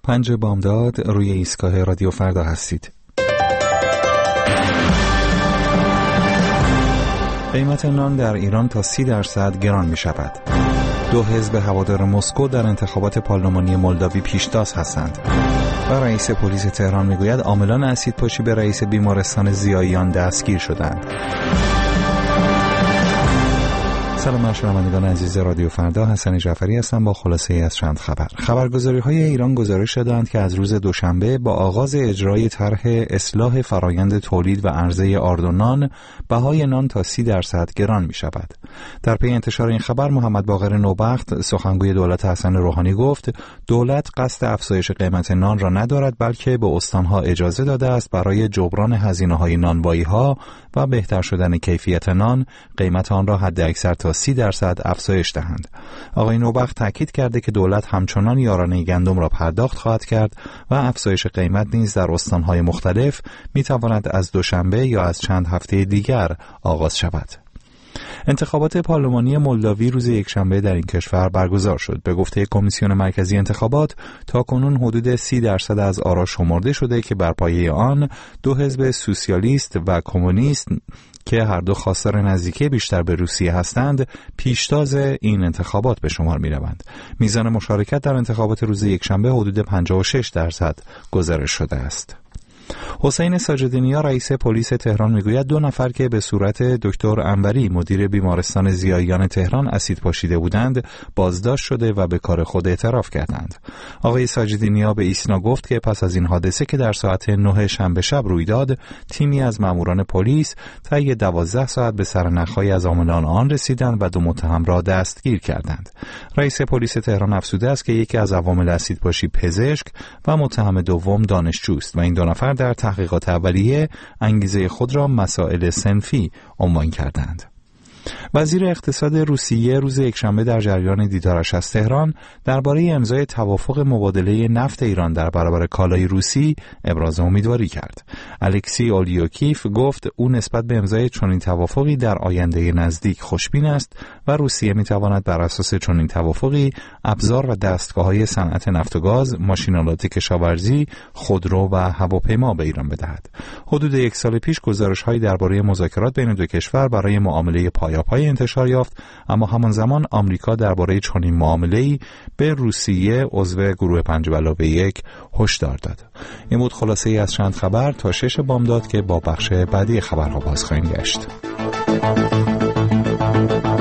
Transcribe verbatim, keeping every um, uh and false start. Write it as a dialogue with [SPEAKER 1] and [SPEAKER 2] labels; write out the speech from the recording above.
[SPEAKER 1] پنج بامداد روی ایستگاه رادیو فردا هستید. قیمت نان در ایران تا سی درصد گران می شود. دو حزب هوادار مسکو در انتخابات پارلمانی مولداوی پیشتاز هستند. و رئیس پلیس تهران می گوید عاملان اسیدپاشی به رئیس بیمارستان ضیاییان دستگیر شدند. سلام بر شنوندگان عزیز رادیو فردا، حسن جعفری هستم با خلاصه ای از چند خبر. خبرگزاری‌های ایران گزارش دادند که از روز دوشنبه با آغاز اجرای طرح اصلاح فرایند تولید و عرضه آرد و نان، بهای نان تا سی درصد گران می شود. در پی انتشار این خبر محمد باقر نوبخت سخنگوی دولت حسن روحانی گفت دولت قصد افزایش قیمت نان را ندارد، بلکه به استانها اجازه داده است برای جبران هزینه‌های نانوایی‌ها و بهتر شدن کیفیت نان قیمت آن را حداکثر تا سی درصد افزایش دهند. آقای نوبخت تاکید کرده که دولت همچنان یارانه گندم را پرداخت خواهد کرد و افزایش قیمت نیز در استانهای مختلف میتواند از دوشنبه یا از چند هفته دیگر آغاز شود. انتخابات پارلمانی مولداوی روز یکشنبه در این کشور برگزار شد. به گفته کمیسیون مرکزی انتخابات تاکنون حدود سی درصد از آرا شمرده شده که بر پایه آن دو حزب سوسیالیست و کمونیست که هر دو خواستار نزدیکی بیشتر به روسیه هستند پیشتاز این انتخابات به شمار می روند. میزان مشارکت در انتخابات روز یکشنبه حدود پنجاه و شش درصد گزارش شده است. حسین ساجدنیا رئیس پلیس تهران میگوید دو نفر که به صورت دکتر انوری مدیر بیمارستان ضیاییان تهران اسید پاشیده بودند بازداشت شده و به کار خود اعتراف کردند. آقای ساجدنیا به ایسنا گفت که پس از این حادثه که در ساعت نه شنبه شب روی داد، تیمی از ماموران پلیس طی دوازده ساعت به سرنخهای از عاملان آن رسیدند و دو متهم را دستگیر کردند. رئیس پلیس تهران افزوده است که یکی از عوامل اسید پاشی پزشک و متهم دوم دانشجوست و این دو نفر در تحقیقات اولیه انگیزه خود را مسائل صنفی عنوان کردند. وزیر اقتصاد روسیه روز یکشنبه در جریان دیدارش از تهران درباره امضای توافق مبادله نفت ایران در برابر کالای روسی ابراز امیدواری کرد. الکسی اولیوکیف گفت او نسبت به امضای چنین توافقی در آینده نزدیک خوشبین است و روسیه میتواند بر اساس چنین توافقی ابزار و دستگاه‌های صنعت نفت و گاز، ماشین‌آلات کشاورزی، خودرو و هواپیما به ایران بدهد. حدود یک سال پیش گزارش‌هایی درباره مذاکرات بین دو کشور برای معامله پایاپای انتشار یافت، اما همان زمان آمریکا درباره چنین معامله‌ای به روسیه عضو گروه پنج به علاوه یک هشدار داد. این بود خلاصه ای از چند خبر تا شش بامداد که با بخش بعدی خبرها باز خواهیم گشت.